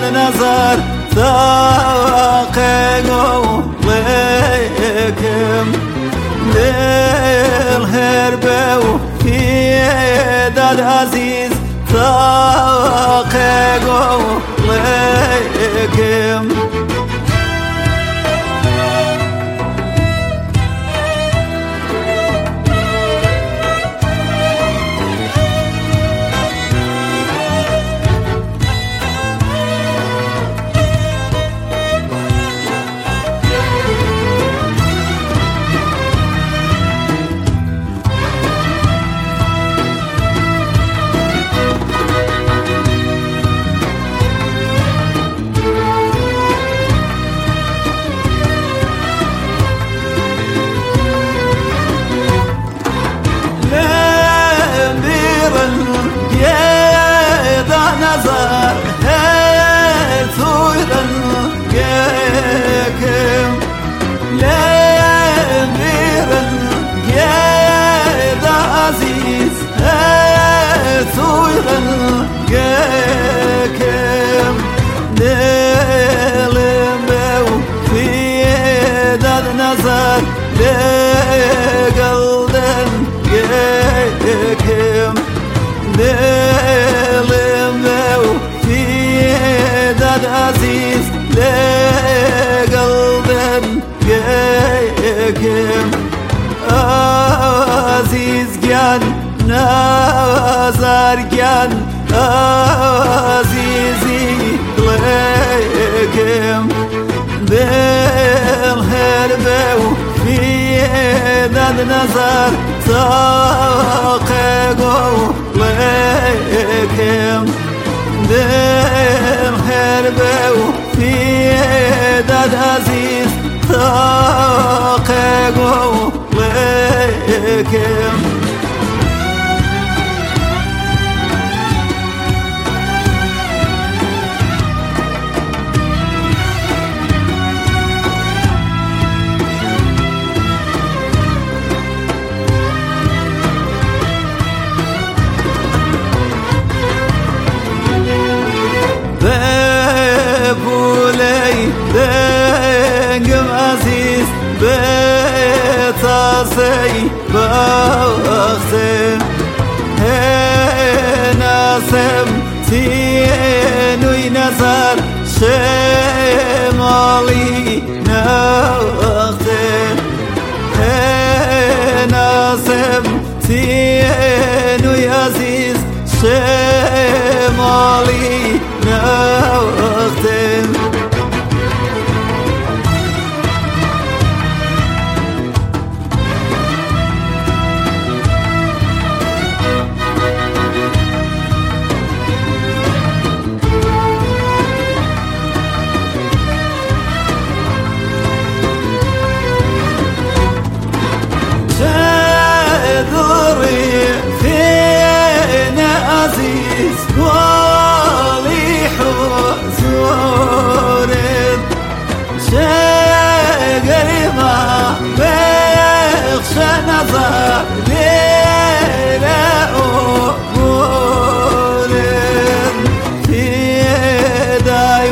نظر ثاقه لكم للهربة في داد عزيز ثاقه لكم نظر هاتويرا ياكم لاميرا يا عزيز هاتويرا ياكم نلمو في داد نظر لقلدن ياكم عزيز لقلبن يكم عزيز جان نازر جان عزيزي لكم بالهربة في داد نظر تاقه لكم بالهربة في داد عزيز ثاقه لكم دنگم عزیز بتاسي بخسم هناسم تینوی نظر شمالی نختم هناسم تینوی عزیز شمالی نختم ولي حزور شاقري ما بيخشى نظر ليلة أمور في داي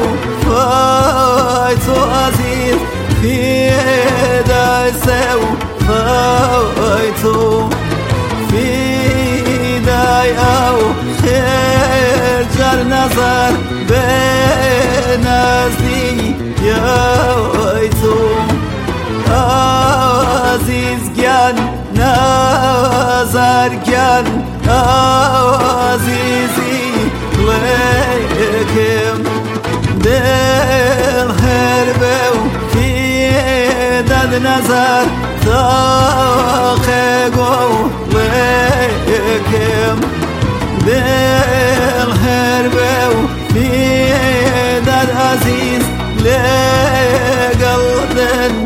وفايتو عزيز في داي سو فايتو في داي أو جر نظر بنزدي يا ويتو عزيز جان نظر جان عزيزي لكم بالهربة في داد نظر ثاقه لكم بالهربة في داد عزيز لقلبن